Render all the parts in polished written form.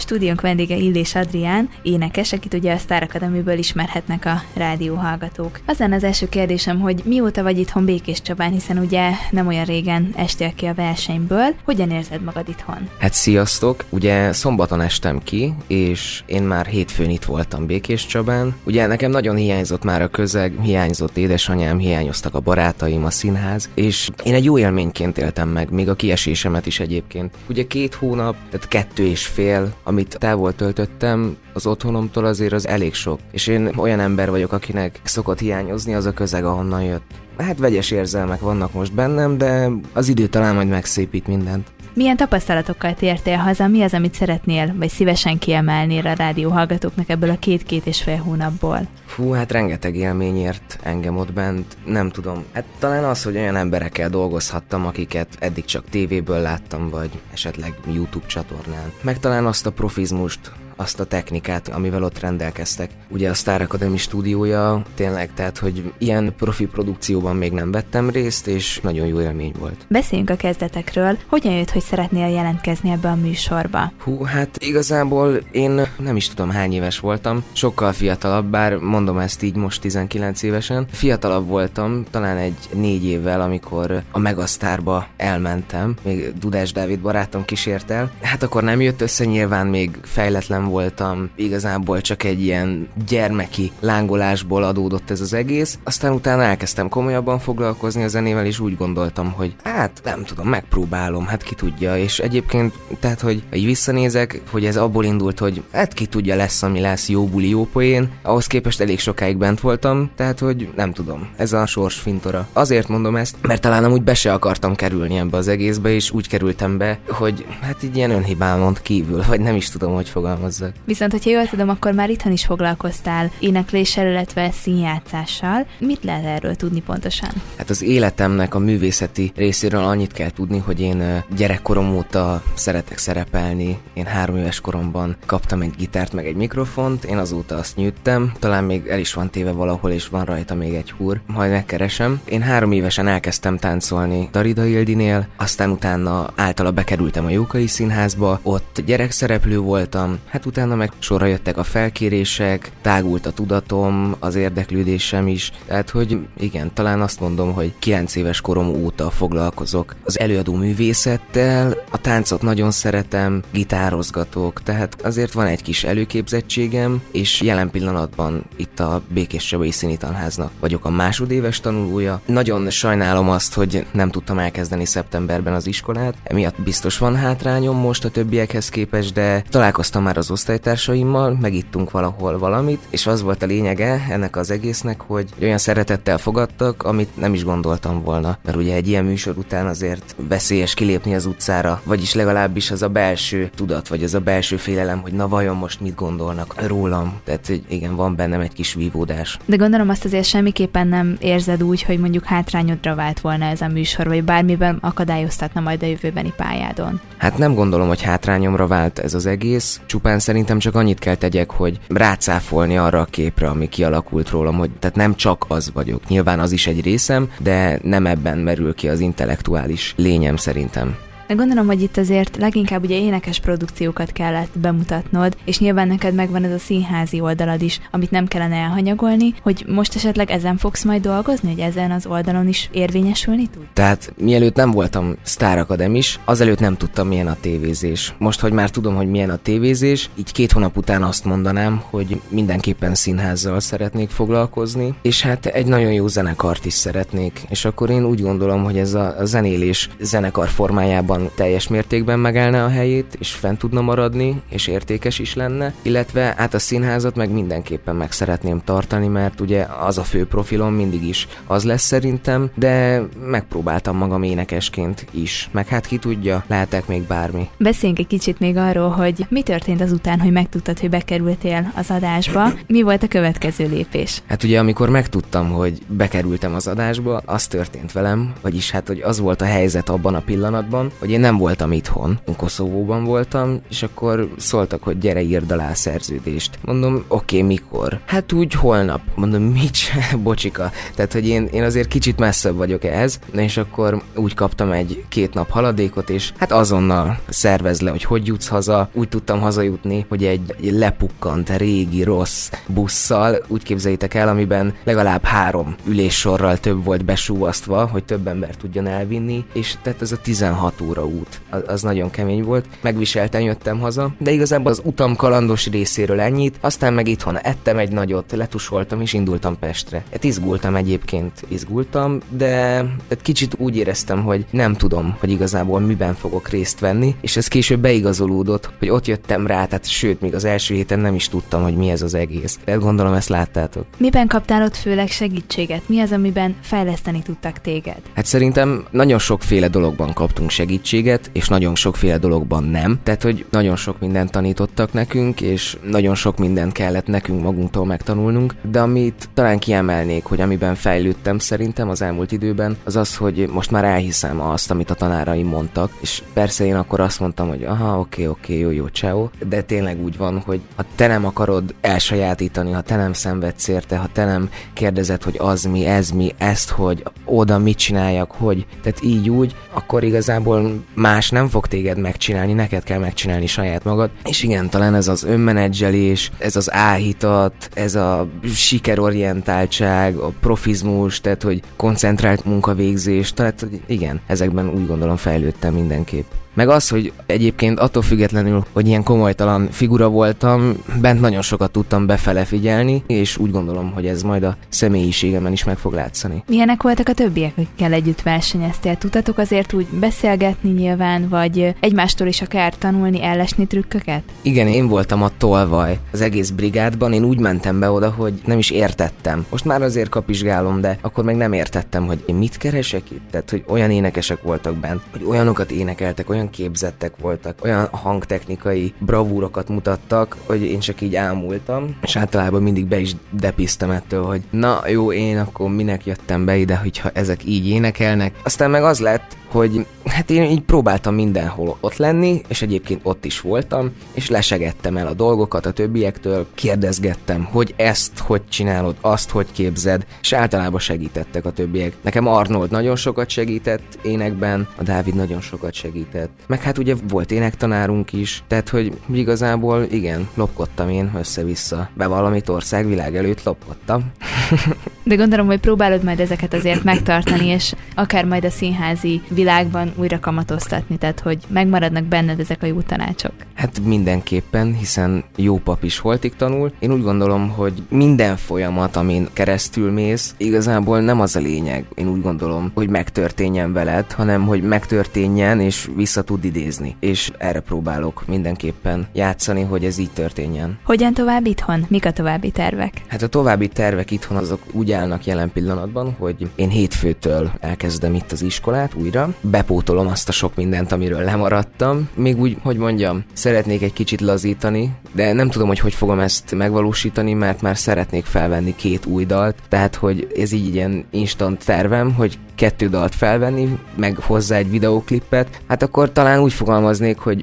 stúdiónk vendége Illés Adrián, énekes, akit ugye a Sztár Akadémiból ismerhetnek a rádióhallgatók. Az lenne az első kérdésem, hogy mióta vagy itthon Békéscsabán, hiszen ugye nem olyan régen estél ki a versenyből. Hogyan érzed magad itthon? Hát sziasztok! Ugye szombaton estem ki, és én már hétfőn itt voltam Békéscsabán. Ugye nekem nagyon hiányzott már a közeg, hiányzott édesanyám, hiányoztak a barátaim, a színház, és én egy jó élményként éltem meg, még a kiesésemet is egyébként. Ugye 2 hónap, tehát 2,5, amit távol töltöttem az otthonomtól, azért az elég sok. És én olyan ember vagyok, akinek szokott hiányozni az a közeg, ahonnan jött. Hát vegyes érzelmek vannak most bennem, de az idő talán majd megszépít mindent. Milyen tapasztalatokkal tértél haza? Mi az, amit szeretnél, vagy szívesen kiemelnél a rádióhallgatóknak ebből a 2,5 hónapból? Hú, hát rengeteg élmény ért engem ott bent, nem tudom. Hát talán az, hogy olyan emberekkel dolgozhattam, akiket eddig csak tévéből láttam, vagy esetleg YouTube csatornán. Meg talán azt a profizmust, azt a technikát, amivel ott rendelkeztek. Ugye a Sztár Akadémi stúdiója tényleg, tehát, hogy ilyen profi produkcióban még nem vettem részt, és nagyon jó élmény volt. Beszéljünk a kezdetekről. Hogyan jött, hogy szeretnél jelentkezni ebbe a műsorba? Hú, hát igazából én nem is tudom hány éves voltam, sokkal fiatalabb, bár mondom ezt így most 19 évesen. Fiatalabb voltam, talán egy 4 évvel, amikor a Megasztárba elmentem, még Dudás Dávid barátom kísért el. Hát akkor nem jött össze, nyilván még fejletlen voltam, igazából csak egy ilyen gyermeki lángolásból adódott ez az egész. Aztán utána elkezdtem komolyabban foglalkozni a zenével, és úgy gondoltam, hogy hát nem tudom, megpróbálom, hát ki tudja, és egyébként, tehát, hogy így visszanézek, hogy ez abból indult, hogy hát ki tudja, lesz, ami lesz, jó buli, jó poén, ahhoz képest elég sokáig bent voltam, tehát, hogy nem tudom, ez a sors fintora. Azért mondom ezt, mert talán amúgy be se akartam kerülni ebbe az egészbe, és úgy kerültem be, hogy hát így ilyen önhibámon kívül, vagy nem is tudom, hogy fogalmazzak. Viszont, hogyha jól tudom, akkor már itthon is foglalkoztál énekléssel, illetve színjátszással. Mit lehet erről tudni pontosan? Hát az életemnek a művészeti részéről annyit kell tudni, hogy én gyerekkorom óta szeretek szerepelni. Én 3 éves koromban kaptam egy gitárt meg egy mikrofont, én azóta azt nyűjtem, talán még el is van téve valahol, és van rajta még egy húr, majd megkeresem. Én 3 évesen elkezdtem táncolni Darida Ildinél, aztán utána általa bekerültem a Jókai Színházba, ott gyerekszereplő voltam, hát utána meg sorra jöttek a felkérések, tágult a tudatom, az érdeklődésem is, tehát hogy igen, talán azt mondom, hogy 9 éves korom óta foglalkozok az előadó művészettel, a táncot nagyon szeretem, gitározgatok, tehát azért van egy kis előképzettségem, és jelen pillanatban itt a Békéscsabai Színitanháznak vagyok a másodéves tanulója. Nagyon sajnálom azt, hogy nem tudtam elkezdeni szeptemberben az iskolát, emiatt biztos van hátrányom most a többiekhez képest, de találkoztam már az osztálytársaimmal, megittunk valahol valamit, és az volt a lényege ennek az egésznek, hogy olyan szeretettel fogadtak, amit nem is gondoltam volna. Mert ugye egy ilyen műsor után azért veszélyes kilépni az utcára, vagyis legalábbis az a belső tudat, vagy az a belső félelem, hogy na vajon most mit gondolnak rólam. Tehát hogy igen, van bennem egy kis vívódás. De gondolom azt azért semmiképpen nem érzed úgy, hogy mondjuk hátrányodra vált volna ez a műsor, vagy bármiben akadályoztatna majd a jövőbeni pályádon. Hát nem gondolom, hogy hátrányomra vált ez az egész, csupán szerintem csak annyit kell tegyek, hogy rácáfolni arra a képre, ami kialakult rólam, hogy tehát nem csak az vagyok. Nyilván az is egy részem, de nem ebben merül ki az intellektuális lényem szerintem. De gondolom, hogy itt azért leginkább ugye énekes produkciókat kellett bemutatnod, és nyilván neked megvan ez a színházi oldalad is, amit nem kellene elhanyagolni, hogy most esetleg ezen fogsz majd dolgozni, hogy ezen az oldalon is érvényesülni tud? Tehát mielőtt nem voltam Sztár Akademis, azelőtt nem tudtam, milyen a tévézés. Most, hogy már tudom, hogy milyen a tévézés, így 2 hónap után azt mondanám, hogy mindenképpen színházzal szeretnék foglalkozni, és hát egy nagyon jó zenekart is szeretnék, és akkor én úgy gondolom, hogy ez a zenélés zenekar formájában teljes mértékben megállna a helyét, és fent tudna maradni, és értékes is lenne, illetve hát a színházat meg mindenképpen meg szeretném tartani, mert ugye az a fő profilom mindig is az lesz szerintem, de megpróbáltam magam énekesként is, meg hát ki tudja, lehetek még bármi. Beszéljünk egy kicsit még arról, hogy mi történt azután, hogy megtudtad, hogy bekerültél az adásba, mi volt a következő lépés? Hát ugye amikor megtudtam, hogy bekerültem az adásba, az történt velem, vagyis hát, hogy az volt a helyzet abban a pillanatban, hogy hogy én nem voltam itthon, én Koszovóban voltam, és akkor szóltak, hogy gyere, írd alá a szerződést. Mondom, oké, mikor? Hát úgy holnap. Mondom, mit? Bocsika. Tehát, hogy én azért kicsit messzebb vagyok ehhez, és akkor úgy kaptam egy 2 nap haladékot, és hát azonnal szervezd le, hogy jutsz haza. Úgy tudtam hazajutni, hogy egy lepukkant, régi, rossz busszal, úgy képzeljétek el, amiben legalább 3 üléssorral több volt besúvasztva, hogy több ember tudjon elvinni, és tehát ez a 16 óra út, az nagyon kemény volt. Megviselten jöttem haza, de igazából az utam kalandos részéről ennyit, aztán meg itthon ettem egy nagyot, letusoltam és indultam Pestre. Hát izgultam, de kicsit úgy éreztem, hogy nem tudom, hogy igazából miben fogok részt venni, és ez később beigazolódott, hogy ott jöttem rá, tehát sőt, még az első héten nem is tudtam, hogy mi ez az egész. De gondolom, ezt láttátok. Miben kaptál ott főleg segítséget? Mi az, amiben fejleszteni tudtak téged? Hát szerintem nagyon sokféle dologban kaptunk segítséget, és nagyon sokféle dologban nem. Tehát, hogy nagyon sok mindent tanítottak nekünk, és nagyon sok mindent kellett nekünk magunktól megtanulnunk, de amit talán kiemelnék, hogy amiben fejlődtem szerintem az elmúlt időben, az az, hogy most már elhiszem azt, amit a tanáraim mondtak, és persze én akkor azt mondtam, hogy aha, oké, jó, ciao, de tényleg úgy van, hogy ha te nem akarod elsajátítani, ha te nem szenvedsz érte, ha te nem kérdezed, hogy az mi, ez mi, ezt, hogy oda mit csináljak, hogy, tehát így úgy, akkor igazából más nem fog téged megcsinálni, neked kell megcsinálni saját magad, és igen, talán ez az önmenedzselés, ez az áhítat, ez a sikerorientáltság, a profizmus, tehát hogy koncentrált munkavégzés, tehát igen, ezekben úgy gondolom fejlődtem mindenképp. Meg az, hogy egyébként attól függetlenül, hogy ilyen komolytalan figura voltam, bent nagyon sokat tudtam befele figyelni, és úgy gondolom, hogy ez majd a személyiségemen is meg fog látszani. Milyenek voltak a többiek, akikkel együtt versenyeztél? Tudtatok azért úgy beszélgetni nyilván, vagy egymástól is akár tanulni, ellesni trükköket? Igen, én voltam a tolvaj az egész brigádban, én úgy mentem be oda, hogy nem is értettem. Most már azért kapizsgálom, de akkor meg nem értettem, hogy én mit keresek itt. Tehát, hogy olyan énekesek voltak bent, hogy olyanokat énekeltek, olyan képzettek voltak, olyan hangtechnikai bravúrokat mutattak, hogy én csak így ámultam, és általában mindig be is depiztem ettől, hogy na jó, én akkor minek jöttem be ide, hogyha ezek így énekelnek. Aztán meg az lett, hogy hát én így próbáltam mindenhol ott lenni, és egyébként ott is voltam, és lesegettem el a dolgokat a többiektől, kérdezgettem, hogy ezt hogy csinálod, azt hogy képzed, és általában segítettek a többiek. Nekem Arnold nagyon sokat segített énekben, a Dávid nagyon sokat segített, meg hát ugye volt énektanárunk is, tehát hogy igazából igen, lopkodtam én össze-vissza. Bevallom, itt országvilág előtt lopkodtam. De gondolom, hogy próbálod majd ezeket azért megtartani, és akár majd a színházi világban újra kamatoztatni, tehát hogy megmaradnak benned ezek a jó tanácsok. Hát mindenképpen, hiszen jó pap is holtig tanul. Én úgy gondolom, hogy minden folyamat, amin keresztül mész, igazából nem az a lényeg. Én úgy gondolom, hogy megtörténjen veled, hanem hogy megtörténjen és vissza tud idézni. És erre próbálok mindenképpen játszani, hogy ez így történjen. Hogyan tovább itthon? Mik a további tervek? Hát a további tervek itthon azok úgy állnak jelen pillanatban, hogy én hétfőtől elkezdem itt az iskolát újra, bepótolom azt a sok mindent, amiről lemaradtam. Még úgy, hogy mondjam, szeretnék egy kicsit lazítani, de nem tudom, hogy fogom ezt megvalósítani, mert már szeretnék felvenni 2 új dalt, tehát hogy ez így ilyen instant tervem, hogy 2 dalt felvenni, meg hozzá egy videóklipet, hát akkor talán úgy fogalmaznék, hogy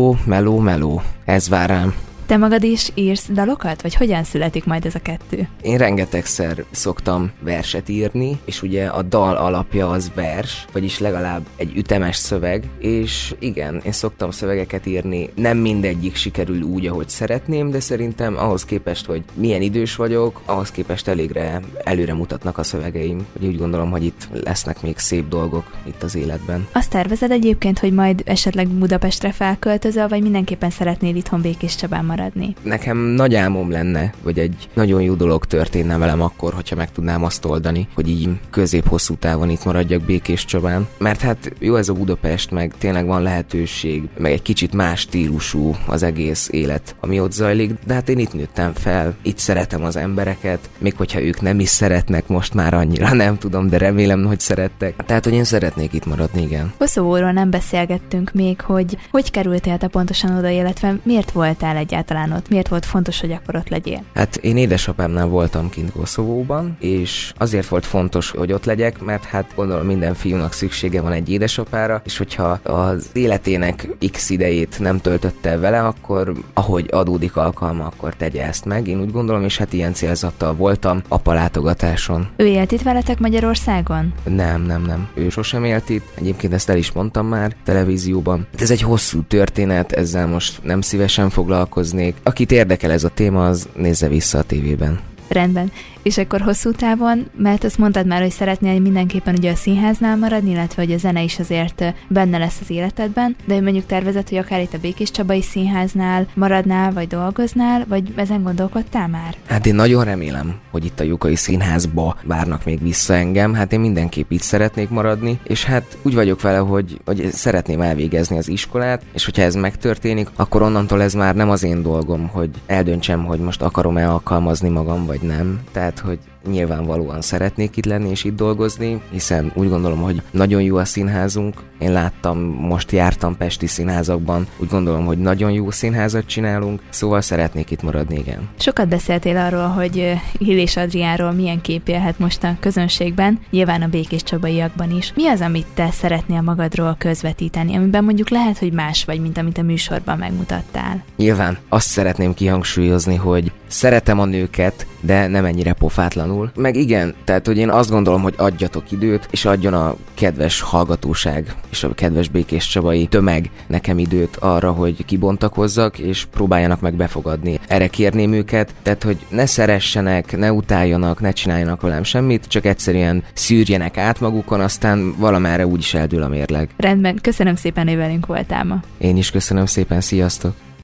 meló, ez vár rám. Te magad is írsz dalokat, vagy hogyan születik majd ez a 2? Én rengetegszer szoktam verset írni, és ugye a dal alapja az vers, vagyis legalább egy ütemes szöveg, és igen, én szoktam szövegeket írni, nem mindegyik sikerül úgy, ahogy szeretném, de szerintem ahhoz képest, hogy milyen idős vagyok, ahhoz képest elégre előre mutatnak a szövegeim, hogy úgy gondolom, hogy itt lesznek még szép dolgok itt az életben. Azt tervezed egyébként, hogy majd esetleg Budapestre felköltözöl, vagy mindenképpen szeretnél itthon Békés Csabán maradni? Nekem nagy álmom lenne, hogy egy nagyon jó dolog történne velem akkor, hogyha meg tudnám azt oldani, hogy így közép-hosszú távon itt maradjak Békés Csabán. Mert hát jó ez a Budapest, meg tényleg van lehetőség, meg egy kicsit más stílusú az egész élet, ami ott zajlik, de hát én itt nőttem fel, itt szeretem az embereket, még hogyha ők nem is szeretnek most már annyira, nem tudom, de remélem, hogy szerettek. Tehát, hogy én szeretnék itt maradni, igen. Koszovóról nem beszélgettünk még, hogy kerültél te pontosan oda, illetve miért voltál egyáltalán egyáltalán ott? Miért volt fontos, hogy akkor ott legyél? Hát én édesapámnál voltam kint Koszovóban, és azért volt fontos, hogy ott legyek, mert hát gondolom minden fiúnak szüksége van egy édesapára, és hogyha az életének x idejét nem töltötte vele, akkor ahogy adódik alkalma, akkor tegye ezt meg. Én úgy gondolom, és hát ilyen célzattal voltam apa látogatáson. Ő élt itt veletek Magyarországon? Nem. Ő sosem élt itt. Egyébként ezt el is mondtam már televízióban. Ez egy hosszú történet, ezzel most nem szívesen foglalkoznék. Akit érdekel ez a téma, az nézze vissza a tévében. Rendben. És akkor hosszú távon, mert azt mondtad már, hogy szeretnél mindenképpen ugye a színháznál maradni, illetve hogy a zene is azért benne lesz az életedben, de hogy mondjuk tervezed, hogy akár itt a Békés Csabai Színháznál maradnál, vagy dolgoznál, vagy ezen gondolkodtál már? Hát én nagyon remélem, hogy itt a Jukai Színházba várnak még vissza engem, hát én mindenképp itt szeretnék maradni, és hát úgy vagyok vele, hogy szeretném elvégezni az iskolát, és hogyha ez megtörténik, akkor onnantól ez már nem az én dolgom, hogy eldöntsem, hogy most akarom-e alkalmazni magam, vagy nem. Tehát, hogy nyilvánvalóan szeretnék itt lenni és itt dolgozni, hiszen úgy gondolom, hogy nagyon jó a színházunk. Én láttam, most jártam pesti színházakban, úgy gondolom, hogy nagyon jó színházat csinálunk, szóval szeretnék itt maradni, igen. Sokat beszéltél arról, hogy Illés Adriánról milyen kép élhet most a közönségben, nyilván a Békés Csabaiakban is. Mi az, amit te szeretnél magadról közvetíteni, amiben mondjuk lehet, hogy más vagy, mint amit a műsorban megmutattál? Nyilván azt szeretném kihangsúlyozni, hogy szeretem a nőket, de nem ennyire pofátlanul. Meg igen, tehát hogy én azt gondolom, hogy adjatok időt, és adjon a kedves hallgatóság és a kedves Békés Csabai tömeg nekem időt arra, hogy kibontakozzak, és próbáljanak meg befogadni. Erre kérném őket, tehát hogy ne szeressenek, ne utáljanak, ne csináljanak velem semmit, csak egyszerűen szűrjenek át magukon, aztán valamerre úgyis eldől a mérleg. Rendben, köszönöm szépen, hogy velünk voltál ma. Én is köszönöm szépen, sziasztok!